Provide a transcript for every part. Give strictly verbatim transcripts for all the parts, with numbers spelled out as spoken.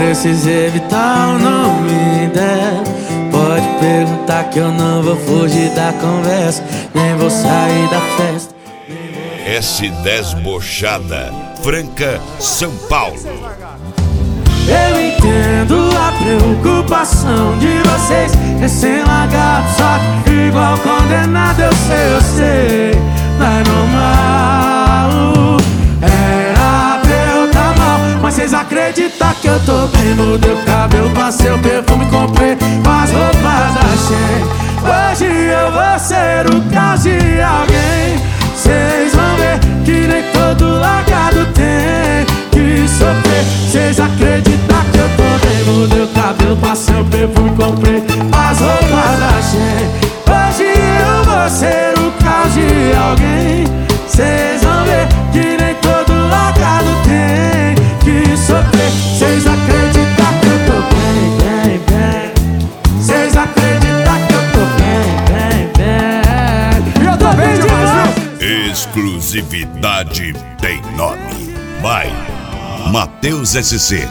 precisa evitar o nome dela. Pode perguntar que eu não vou fugir da conversa, nem vou sair da festa. S Desbochada, Franca, São Paulo. Eu entendo a preocupação de vocês, recém-largado, só que igual condenado. Eu sei, eu sei, não é normal. Era pra eu tá mal, mas vocês acreditam que eu tô bem? Mudei o cabelo, passei o perfume, comprei as roupas da Shein. Hoje eu vou ser o caso de alguém. Vocês vão ver que nem todo largado tem que sofrer. Vocês acreditam que eu tô bem? Mudei o cabelo, passei o perfume, comprei as roupas da Shein. Hoje eu vou ser o caos de alguém. Vocês vão ver que nem todo largado tem que sofrer. Vocês acreditam que eu tô bem, bem, bem. Vocês acreditam que eu tô bem, bem, bem. Eu tô bem demais. Exclusividade tem nome. Vai, Matheus S C.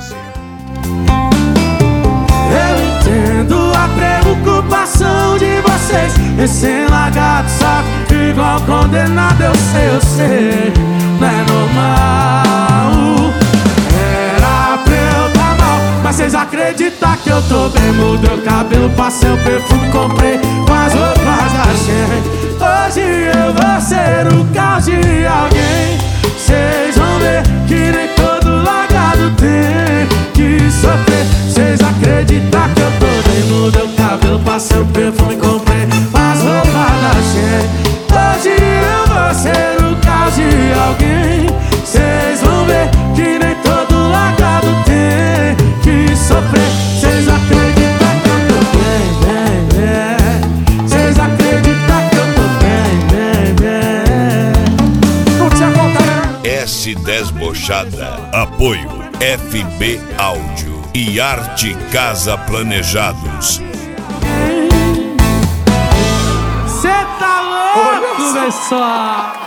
Eu entendo a preocupação de vocês, recém-largado, só que igual condenado. Eu sei, eu sei, não é normal. Era pra eu tá mal, mas vocês acreditam que eu tô bem? Mudei o cabelo, passei o perfume, comprei as roupas da Shein. Hoje eu vou ser o caos de alguém. Vocês vão ver que nem todo largado tem que sofrer. Vocês acreditam que eu tô bem? Mudei o cabelo, passei o perfume, comprei as roupas da Shein. Hoje eu vou ser o caos de alguém. Vocês vão ver que nem todo largado tem que sofrer. Vocês acreditam que eu tô bem, bem, bem. Vocês acreditam que eu tô bem, bem, bem. Não tinha contado. S Desbochada. Apoio F B Áudio e Arte Casa Planejados. Cê tá louco, pessoal?